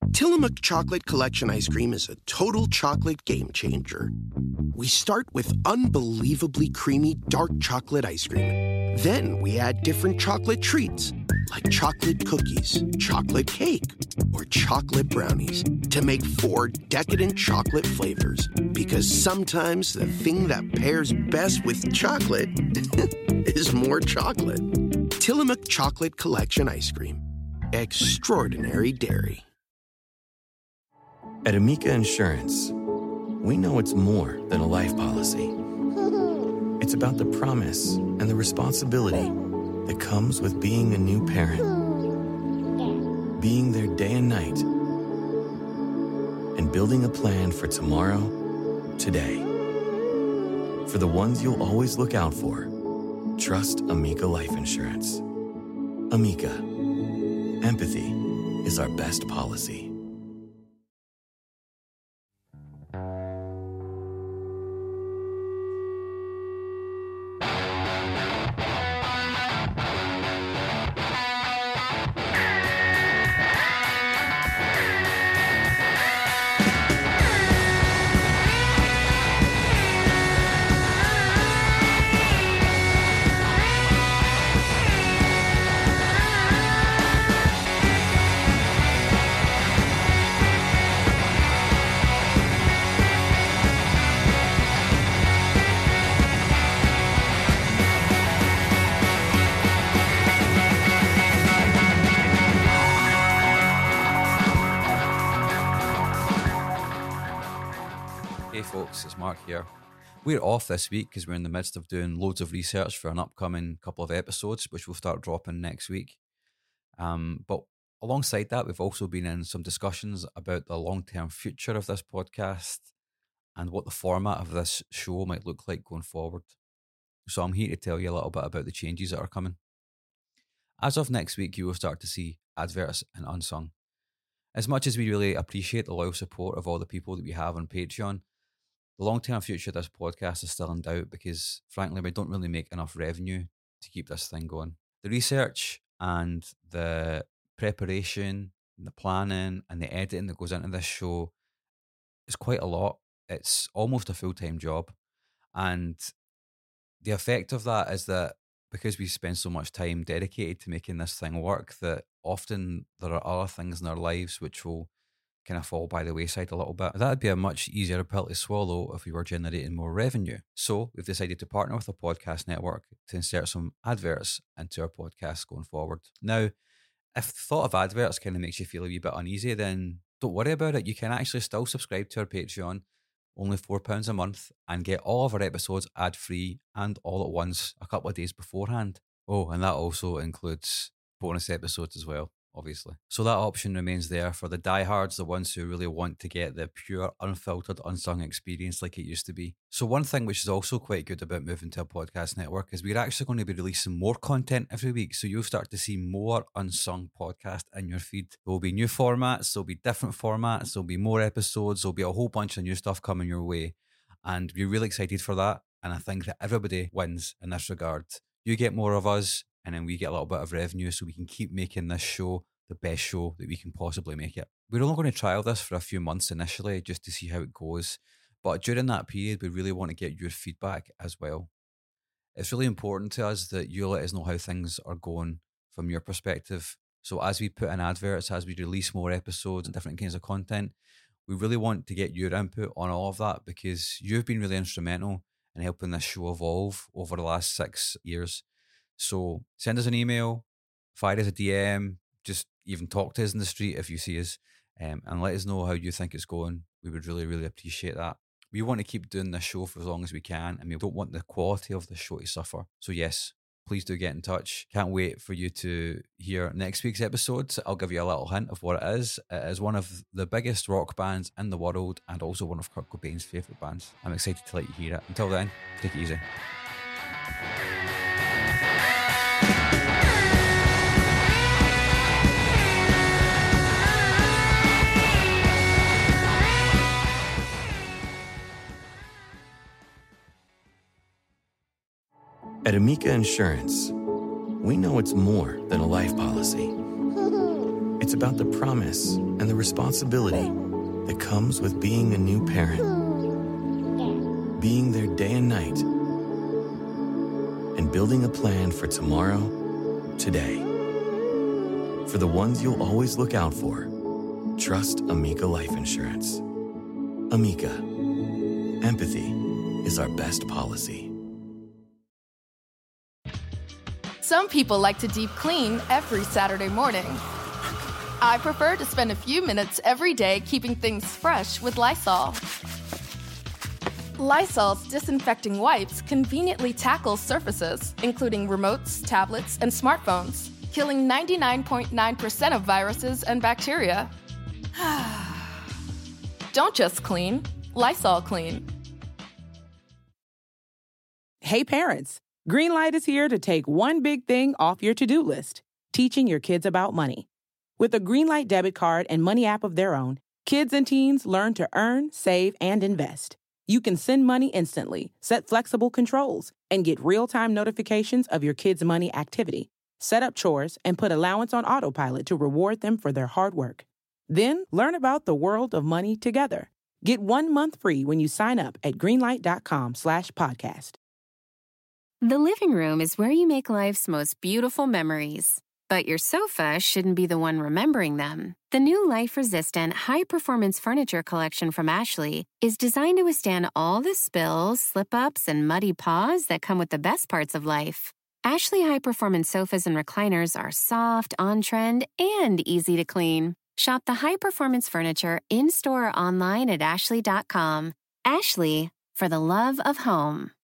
Tillamook Chocolate Collection Ice Cream is a total chocolate game changer. We start with unbelievably creamy dark chocolate ice cream. Then we add different chocolate treats, like chocolate cookies, chocolate cake, or chocolate brownies, to make 4 decadent chocolate flavors. Because sometimes the thing that pairs best with chocolate is more chocolate. Tillamook Chocolate Collection Ice Cream. Extraordinary dairy. At Amica Insurance, we know it's more than a life policy. It's about the promise and the responsibility that comes with being a new parent. Being there day and night. And building a plan for tomorrow, today. For the ones you'll always look out for, trust Amica Life Insurance. Amica. Empathy is our best policy. It's Mark here. We're off this week because we're in the midst of doing loads of research for an upcoming couple of episodes, which we'll start dropping next week. But alongside that, we've also been in some discussions about the long-term future of this podcast and what the format of this show might look like going forward. So I'm here to tell you a little bit about the changes that are coming. As of next week, you will start to see adverts in Unsung. As much as we really appreciate the loyal support of all the people that we have on Patreon, the long-term future of this podcast is still in doubt because, frankly, we don't really make enough revenue to keep this thing going. The research and the preparation, and the planning and the editing that goes into this show is quite a lot. It's almost a full-time job. And the effect of that is that because we spend so much time dedicated to making this thing work, that often there are other things in our lives which will kind of fall by the wayside a little bit. That'd be a much easier pill to swallow if we were generating more revenue. So we've decided to partner with a podcast network to insert some adverts into our podcast going forward. Now, if the thought of adverts kind of makes you feel a wee bit uneasy, then don't worry about it. You can actually still subscribe to our Patreon, only £4 a month, and get all of our episodes ad-free and all at once a couple of days beforehand. Oh, and that also includes bonus episodes as well, obviously. So that option remains there for the diehards, the ones who really want to get the pure, unfiltered, unsung experience like it used to be. So one thing which is also quite good about moving to a podcast network is we're actually going to be releasing more content every week. So you'll start to see more unsung podcast in your feed. There will be new formats, there'll be different formats, there'll be more episodes, there'll be a whole bunch of new stuff coming your way. And we're really excited for that. And I think that everybody wins in this regard. You get more of us, and then we get a little bit of revenue so we can keep making this show the best show that we can possibly make it. We're only going to trial this for a few months initially just to see how it goes. But during that period, we really want to get your feedback as well. It's really important to us that you let us know how things are going from your perspective. So as we put in adverts, as we release more episodes and different kinds of content, we really want to get your input on all of that because you've been really instrumental in helping this show evolve over the last 6 years. So send us an email, fire us a DM, just even talk to us in the street if you see us, and let us know how you think it's going. We would really, really appreciate that. We want to keep doing this show for as long as we can, and we don't want the quality of the show to suffer. So yes, please do get in touch. Can't wait for you to hear next week's episode. I'll give you a little hint of what it is. It is one of the biggest rock bands in the world and also one of Kurt Cobain's favourite bands. I'm excited to let you hear it. Until then, take it easy. At Amica Insurance, we know it's more than a life policy. It's about the promise and the responsibility that comes with being a new parent. Being there day and night. And building a plan for tomorrow, today. For the ones you'll always look out for, trust Amica Life Insurance. Amica. Empathy is our best policy. Some people like to deep clean every Saturday morning. I prefer to spend a few minutes every day keeping things fresh with Lysol. Lysol's disinfecting wipes conveniently tackle surfaces, including remotes, tablets, and smartphones, killing 99.9% of viruses and bacteria. Don't just clean, Lysol clean. Hey parents, Greenlight is here to take one big thing off your to-do list, teaching your kids about money. With a Greenlight debit card and money app of their own, kids and teens learn to earn, save, and invest. You can send money instantly, set flexible controls, and get real-time notifications of your kids' money activity. Set up chores and put allowance on autopilot to reward them for their hard work. Then learn about the world of money together. Get 1 month free when you sign up at greenlight.com/podcast. The living room is where you make life's most beautiful memories. But your sofa shouldn't be the one remembering them. The new life-resistant, high-performance furniture collection from Ashley is designed to withstand all the spills, slip-ups, and muddy paws that come with the best parts of life. Ashley high-performance sofas and recliners are soft, on-trend, and easy to clean. Shop the high-performance furniture in-store or online at ashley.com. Ashley, for the love of home.